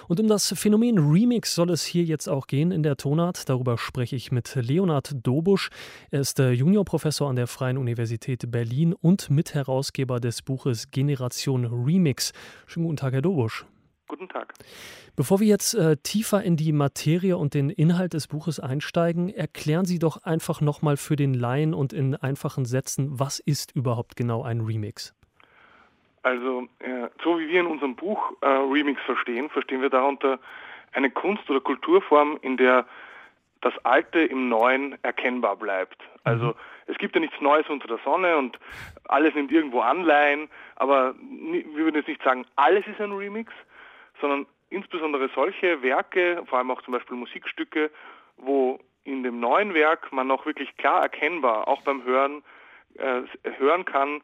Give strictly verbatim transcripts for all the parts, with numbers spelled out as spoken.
Und um das Phänomen Remix soll es hier jetzt auch gehen in der Tonart. Darüber spreche ich mit Leonhard Dobusch. Er ist äh, Juniorprofessor an der Freien Universität Berlin und Mitherausgeber des Buches Generation Remix. Schönen guten Tag, Herr Dobusch. Guten Tag. Bevor wir jetzt äh, tiefer in die Materie und den Inhalt des Buches einsteigen, erklären Sie doch einfach nochmal für den Laien und in einfachen Sätzen, was ist überhaupt genau ein Remix? Also, äh, so wie wir in unserem Buch äh, Remix verstehen, verstehen wir darunter eine Kunst- oder Kulturform, in der das Alte im Neuen erkennbar bleibt. Also mhm. es gibt ja nichts Neues unter der Sonne und alles nimmt irgendwo Anleihen, aber wir würden jetzt nicht sagen, alles ist ein Remix, sondern insbesondere solche Werke, vor allem auch zum Beispiel Musikstücke, wo in dem neuen Werk man noch wirklich klar erkennbar, auch beim Hören, äh, hören kann,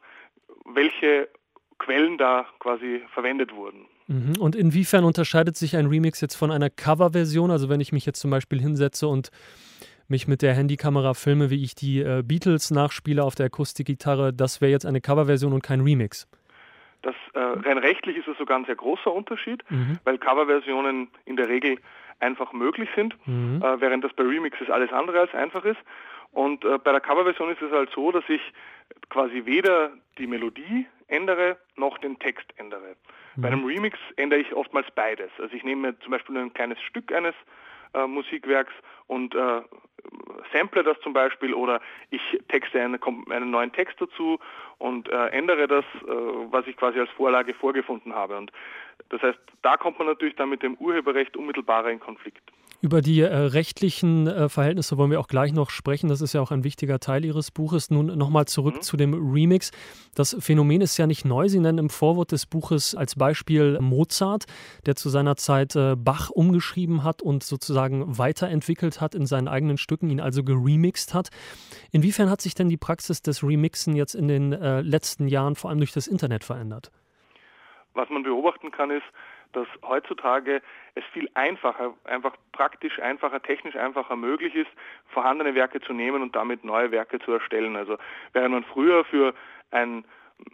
welche Quellen da quasi verwendet wurden. Und inwiefern unterscheidet sich ein Remix jetzt von einer Coverversion? Also wenn ich mich jetzt zum Beispiel hinsetze und mich mit der Handykamera filme, wie ich die äh, Beatles nachspiele auf der Akustikgitarre, das wäre jetzt eine Coverversion und kein Remix. Das äh, rein rechtlich ist es sogar ein sehr großer Unterschied, mhm. weil Coverversionen in der Regel einfach möglich sind, mhm. äh, während das bei Remixes alles andere als einfach ist. Und äh, bei der Coverversion ist es halt so, dass ich quasi weder die Melodie ändere, noch den Text ändere. Mhm. Bei einem Remix ändere ich oftmals beides. Also ich nehme zum Beispiel ein kleines Stück eines äh, Musikwerks und äh, sample das zum Beispiel oder ich texte eine, einen neuen Text dazu und äh, ändere das, äh, was ich quasi als Vorlage vorgefunden habe. Und das heißt, da kommt man natürlich dann mit dem Urheberrecht unmittelbarer in Konflikt. Über die äh, rechtlichen äh, Verhältnisse wollen wir auch gleich noch sprechen. Das ist ja auch ein wichtiger Teil Ihres Buches. Nun nochmal zurück mhm. zu dem Remix. Das Phänomen ist ja nicht neu. Sie nennen im Vorwort des Buches als Beispiel Mozart, der zu seiner Zeit äh, Bach umgeschrieben hat und sozusagen weiterentwickelt hat in seinen eigenen Stücken, ihn also geremixt hat. Inwiefern hat sich denn die Praxis des Remixen jetzt in den äh, letzten Jahren vor allem durch das Internet verändert? Was man beobachten kann, ist, dass heutzutage es viel einfacher, einfach praktisch einfacher, technisch einfacher möglich ist, vorhandene Werke zu nehmen und damit neue Werke zu erstellen. Also während man früher für ein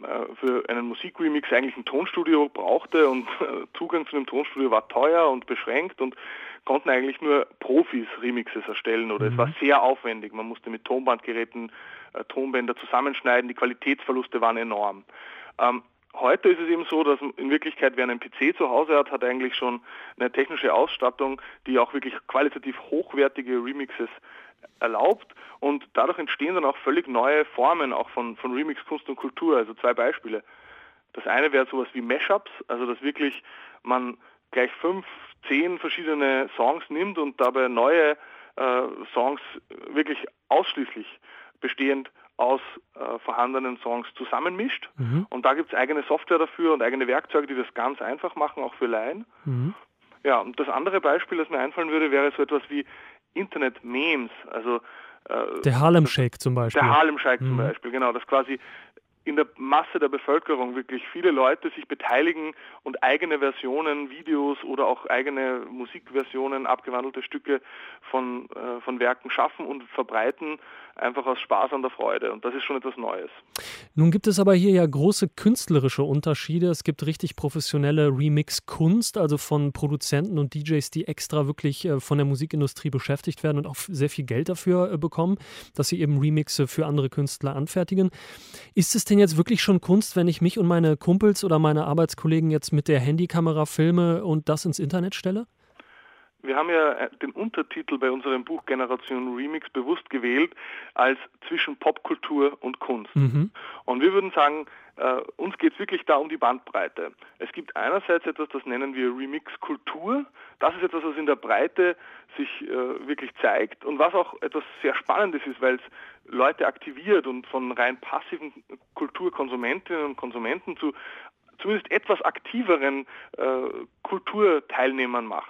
für einen Musikremix eigentlich ein Tonstudio brauchte und Zugang zu dem Tonstudio war teuer und beschränkt und konnten eigentlich nur Profis Remixes erstellen oder mhm. es war sehr aufwendig. Man musste mit Tonbandgeräten äh, Tonbänder zusammenschneiden, die Qualitätsverluste waren enorm. Ähm, Heute ist es eben so, dass in Wirklichkeit, wer einen P C zu Hause hat, hat eigentlich schon eine technische Ausstattung, die auch wirklich qualitativ hochwertige Remixes erlaubt und dadurch entstehen dann auch völlig neue Formen auch von, von Remix, Kunst und Kultur. Also zwei Beispiele. Das eine wäre sowas wie Mashups, also dass wirklich man gleich fünf, zehn verschiedene Songs nimmt und dabei neue äh, Songs wirklich ausschließlich bestehend aus äh, vorhandenen Songs zusammenmischt. Mhm. Und da gibt es eigene Software dafür und eigene Werkzeuge, die das ganz einfach machen, auch für Laien. Mhm. Ja, und das andere Beispiel, das mir einfallen würde, wäre so etwas wie Internet-Memes. Also, äh, der Harlem Shake zum Beispiel. Der Harlem Shake mhm. zum Beispiel, genau. Das quasi in der Masse der Bevölkerung wirklich viele Leute sich beteiligen und eigene Versionen, Videos oder auch eigene Musikversionen, abgewandelte Stücke von, äh, von Werken schaffen und verbreiten, einfach aus Spaß an der Freude. Und das ist schon etwas Neues. Nun gibt es aber hier ja große künstlerische Unterschiede. Es gibt richtig professionelle Remix-Kunst, also von Produzenten und D Js, die extra wirklich äh, von der Musikindustrie beschäftigt werden und auch sehr viel Geld dafür äh, bekommen, dass sie eben Remixe für andere Künstler anfertigen. Ist es denn jetzt wirklich schon Kunst, wenn ich mich und meine Kumpels oder meine Arbeitskollegen jetzt mit der Handykamera filme und das ins Internet stelle? Wir haben ja den Untertitel bei unserem Buch Generation Remix bewusst gewählt als zwischen Popkultur und Kunst. Mhm. Und wir würden sagen, äh, uns geht es wirklich da um die Bandbreite. Es gibt einerseits etwas, das nennen wir Remix-Kultur. Das ist etwas, was in der Breite sich äh, wirklich zeigt und was auch etwas sehr Spannendes ist, weil es Leute aktiviert und von rein passiven Kulturkonsumentinnen und Konsumenten zu zumindest etwas aktiveren äh, Kulturteilnehmern macht.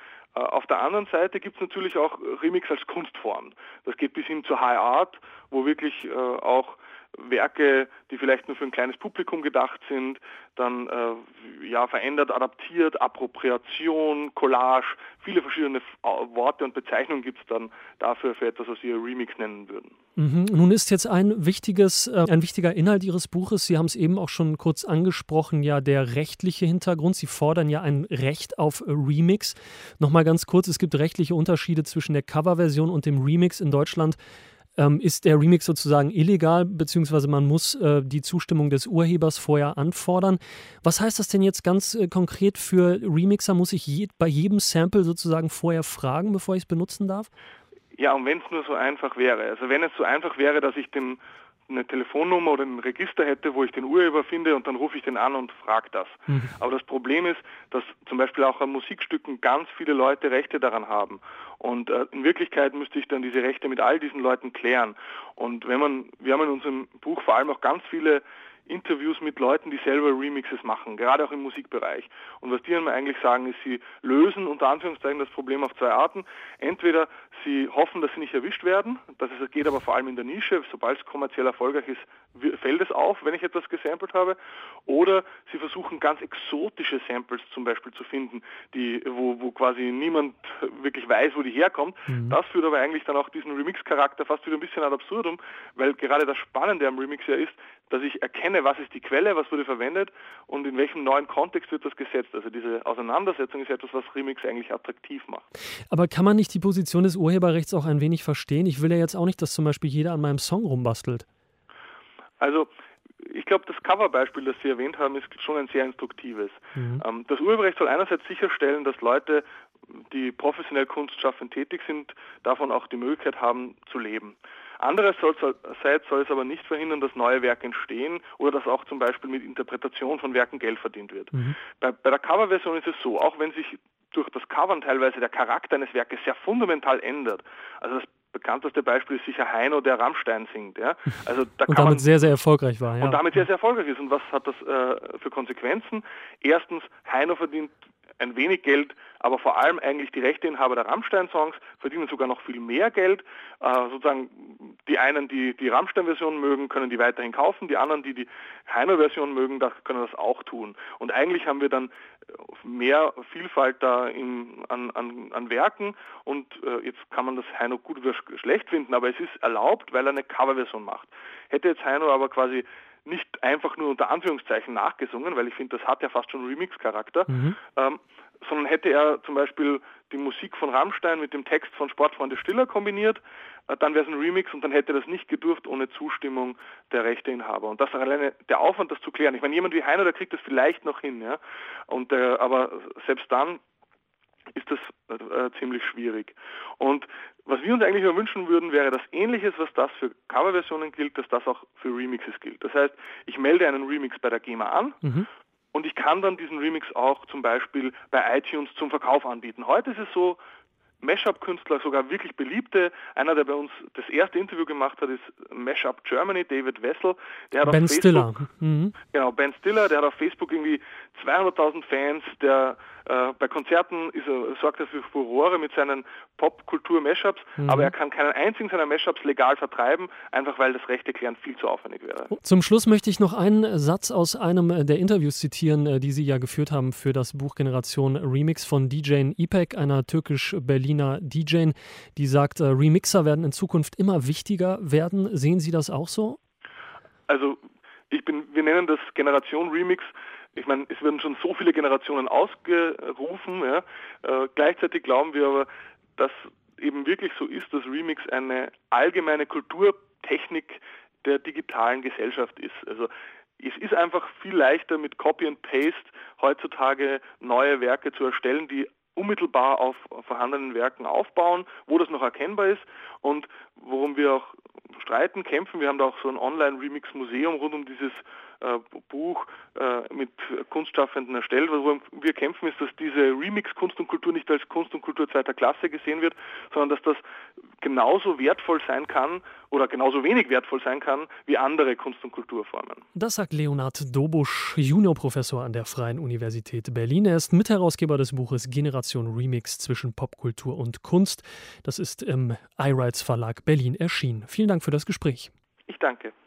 Auf der anderen Seite gibt es natürlich auch Remix als Kunstform. Das geht bis hin zur High Art, wo wirklich äh, auch Werke, die vielleicht nur für ein kleines Publikum gedacht sind, dann äh, ja verändert, adaptiert, Appropriation, Collage, viele verschiedene Worte und Bezeichnungen gibt es dann dafür für etwas, was wir Remix nennen würden. Mhm. Nun ist jetzt ein wichtiges, äh, ein wichtiger Inhalt Ihres Buches, Sie haben es eben auch schon kurz angesprochen, ja der rechtliche Hintergrund. Sie fordern ja ein Recht auf Remix. Nochmal ganz kurz, es gibt rechtliche Unterschiede zwischen der Coverversion und dem Remix in Deutschland. Ähm, ist der Remix sozusagen illegal, beziehungsweise man muss äh, die Zustimmung des Urhebers vorher anfordern. Was heißt das denn jetzt ganz äh, konkret für Remixer? Muss ich je, bei jedem Sample sozusagen vorher fragen, bevor ich es benutzen darf? Ja, und wenn es nur so einfach wäre. Also wenn es so einfach wäre, dass ich dem eine Telefonnummer oder ein Register hätte, wo ich den Urheber finde und dann rufe ich den an und frage das. Mhm. Aber das Problem ist, dass zum Beispiel auch an Musikstücken ganz viele Leute Rechte daran haben. Und äh, in Wirklichkeit müsste ich dann diese Rechte mit all diesen Leuten klären. Und wenn man, wir haben in unserem Buch vor allem auch ganz viele Interviews mit Leuten, die selber Remixes machen, gerade auch im Musikbereich. Und was die eigentlich sagen, ist, sie lösen unter Anführungszeichen das Problem auf zwei Arten. Entweder sie hoffen, dass sie nicht erwischt werden, das ist, geht aber vor allem in der Nische, sobald es kommerziell erfolgreich ist, fällt es auf, wenn ich etwas gesampelt habe. Oder sie versuchen ganz exotische Samples zum Beispiel zu finden, die, wo, wo quasi niemand wirklich weiß, wo die herkommt. Mhm. Das führt aber eigentlich dann auch diesen Remix-Charakter fast wieder ein bisschen ad absurdum, weil gerade das Spannende am Remix ja ist, dass ich erkenne, was ist die Quelle, was wurde verwendet und in welchem neuen Kontext wird das gesetzt. Also diese Auseinandersetzung ist etwas, was Remix eigentlich attraktiv macht. Aber kann man nicht die Position des Urheberrechts auch ein wenig verstehen? Ich will ja jetzt auch nicht, dass zum Beispiel jeder an meinem Song rumbastelt. Also ich glaube, das Coverbeispiel, das Sie erwähnt haben, ist schon ein sehr instruktives. Mhm. Ähm, das Urheberrecht soll einerseits sicherstellen, dass Leute, die professionell Kunstschaffend tätig sind, davon auch die Möglichkeit haben zu leben. Andererseits soll es aber nicht verhindern, dass neue Werke entstehen oder dass auch zum Beispiel mit Interpretation von Werken Geld verdient wird. Mhm. Bei, bei der Coverversion ist es so, auch wenn sich durch das Covern teilweise der Charakter eines Werkes sehr fundamental ändert, also das bekannteste Beispiel ist sicher Heino, der Rammstein singt. Ja? Also da und kann damit man, sehr, sehr erfolgreich war. Ja. Und damit sehr, sehr erfolgreich ist. Und was hat das äh, für Konsequenzen? Erstens, Heino verdient ein wenig Geld, aber vor allem eigentlich die Rechteinhaber der Rammstein-Songs verdienen sogar noch viel mehr Geld. Äh, sozusagen die einen, die die Rammstein-Version mögen, können die weiterhin kaufen, die anderen, die die Heino-Version mögen, das können das auch tun. Und eigentlich haben wir dann mehr Vielfalt da im, an, an, an Werken und äh, jetzt kann man das Heino gut oder schlecht finden, aber es ist erlaubt, weil er eine Coverversion macht. Hätte jetzt Heino aber quasi nicht einfach nur unter Anführungszeichen nachgesungen, weil ich finde, das hat ja fast schon Remix-Charakter, mhm. ähm, sondern hätte er zum Beispiel die Musik von Rammstein mit dem Text von Sportfreunde Stiller kombiniert, äh, dann wäre es ein Remix und dann hätte das nicht gedurft ohne Zustimmung der Rechteinhaber. Und das ist alleine der Aufwand, das zu klären. Ich meine, jemand wie Heino, der kriegt das vielleicht noch hin, ja, und äh, aber selbst dann ist das äh, ziemlich schwierig. Und was wir uns eigentlich nur wünschen würden, wäre das Ähnliches, was das für Coverversionen gilt, dass das auch für Remixes gilt. Das heißt, ich melde einen Remix bei der GEMA an mhm. und ich kann dann diesen Remix auch zum Beispiel bei iTunes zum Verkauf anbieten. Heute ist es so, Mashup-Künstler, sogar wirklich beliebte. Einer, der bei uns das erste Interview gemacht hat, ist Mashup Germany, David Wessel. Der hat Ben auf Facebook, Stiller. Mhm. Genau, Ben Stiller, der hat auf Facebook irgendwie zweihunderttausend Fans, der äh, bei Konzerten ist er, sorgt er für Furore mit seinen Popkultur-Mashups, mhm. aber er kann keinen einzigen seiner Mashups legal vertreiben, einfach weil das Rechte klären viel zu aufwendig wäre. Zum Schluss möchte ich noch einen Satz aus einem der Interviews zitieren, die Sie ja geführt haben für das Buch Generation Remix von D J Ipek, einer türkisch-Berliner D J, die sagt, Remixer werden in Zukunft immer wichtiger werden. Sehen Sie das auch so? Also ich bin, wir nennen das Generation Remix. Ich meine, es werden schon so viele Generationen ausgerufen. Ja. Äh, gleichzeitig glauben wir aber, dass eben wirklich so ist, dass Remix eine allgemeine Kulturtechnik der digitalen Gesellschaft ist. Also es ist einfach viel leichter mit Copy and Paste heutzutage neue Werke zu erstellen, die unmittelbar auf vorhandenen Werken aufbauen, wo das noch erkennbar ist und worum wir auch streiten, kämpfen. Wir haben da auch so ein Online-Remix-Museum rund um dieses äh, Buch äh, mit Kunstschaffenden erstellt. Worum wir kämpfen, ist, dass diese Remix-Kunst und Kultur nicht als Kunst und Kultur zweiter Klasse gesehen wird, sondern dass das genauso wertvoll sein kann oder genauso wenig wertvoll sein kann wie andere Kunst- und Kulturformen. Das sagt Leonhard Dobusch, Juniorprofessor an der Freien Universität Berlin. Er ist Mitherausgeber des Buches Generation Remix zwischen Popkultur und Kunst. Das ist im iRights Verlag Berlin erschienen. Vielen Dank für das Gespräch. Ich danke.